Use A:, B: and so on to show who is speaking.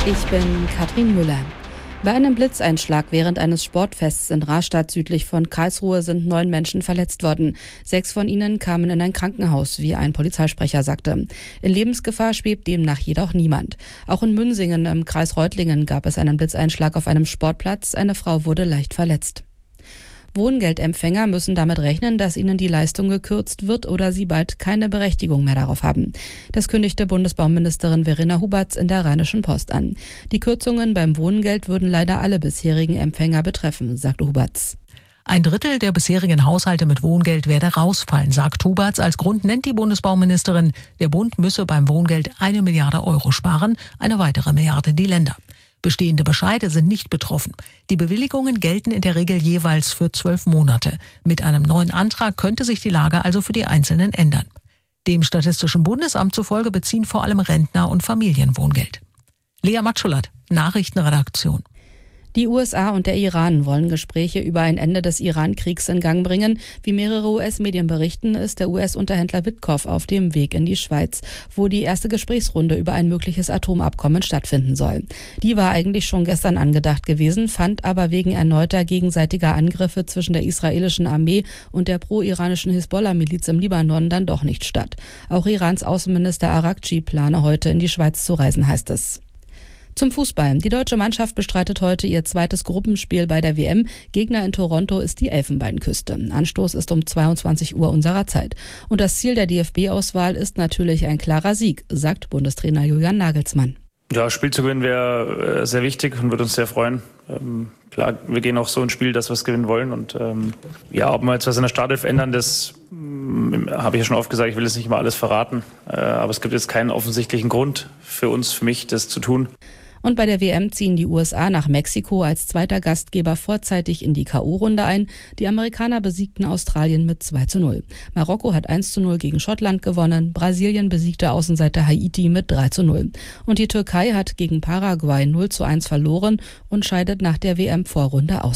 A: Ich bin Katrin Müller. Bei einem Blitzeinschlag während eines Sportfests in Rastatt südlich von Karlsruhe sind 9 Menschen verletzt worden. 6 von ihnen kamen in ein Krankenhaus, wie ein Polizeisprecher sagte. In Lebensgefahr schwebt demnach jedoch niemand. Auch in Münsingen im Kreis Reutlingen gab es einen Blitzeinschlag auf einem Sportplatz. Eine Frau wurde leicht verletzt. Wohngeldempfänger müssen damit rechnen, dass ihnen die Leistung gekürzt wird oder sie bald keine Berechtigung mehr darauf haben. Das kündigte Bundesbauministerin Verena Huberts in der Rheinischen Post an. Die Kürzungen beim Wohngeld würden leider alle bisherigen Empfänger betreffen, sagte Huberts.
B: 1/3 der bisherigen Haushalte mit Wohngeld werde rausfallen, sagt Huberts. Als Grund nennt die Bundesbauministerin, der Bund müsse beim Wohngeld 1 Milliarde Euro sparen, eine weitere Milliarde die Länder. Bestehende Bescheide sind nicht betroffen. Die Bewilligungen gelten in der Regel jeweils für 12 Monate. Mit einem neuen Antrag könnte sich die Lage also für die Einzelnen ändern. Dem Statistischen Bundesamt zufolge beziehen vor allem Rentner und Familien Wohngeld. Lea Matschulat, Nachrichtenredaktion.
A: Die USA und der Iran wollen Gespräche über ein Ende des Iran-Kriegs in Gang bringen. Wie mehrere US-Medien berichten, ist der US-Unterhändler Witkoff auf dem Weg in die Schweiz, wo die erste Gesprächsrunde über ein mögliches Atomabkommen stattfinden soll. Die war eigentlich schon gestern angedacht gewesen, fand aber wegen erneuter gegenseitiger Angriffe zwischen der israelischen Armee und der pro-iranischen Hisbollah-Miliz im Libanon dann doch nicht statt. Auch Irans Außenminister Araghchi plane heute in die Schweiz zu reisen, heißt es. Zum Fußball. Die deutsche Mannschaft bestreitet heute ihr zweites Gruppenspiel bei der WM. Gegner in Toronto ist die Elfenbeinküste. Anstoß ist um 22 Uhr unserer Zeit. Und das Ziel der DFB-Auswahl ist natürlich ein klarer Sieg, sagt Bundestrainer Julian Nagelsmann.
C: Ja, das Spiel zu gewinnen wäre sehr wichtig und würde uns sehr freuen. Klar, wir gehen auch so ins Spiel, dass wir es gewinnen wollen. Und ob wir jetzt was in der Startelf ändern, das habe ich ja schon oft gesagt, ich will jetzt nicht mal alles verraten. Aber es gibt jetzt keinen offensichtlichen Grund für uns, für mich, das zu tun.
A: Und bei der WM ziehen die USA nach Mexiko als zweiter Gastgeber vorzeitig in die K.O.-Runde ein. Die Amerikaner besiegten Australien mit 2:0. Marokko hat 1:0 gegen Schottland gewonnen. Brasilien besiegte Außenseiter Haiti mit 3:0. Und die Türkei hat gegen Paraguay 0:1 verloren und scheidet nach der WM-Vorrunde aus.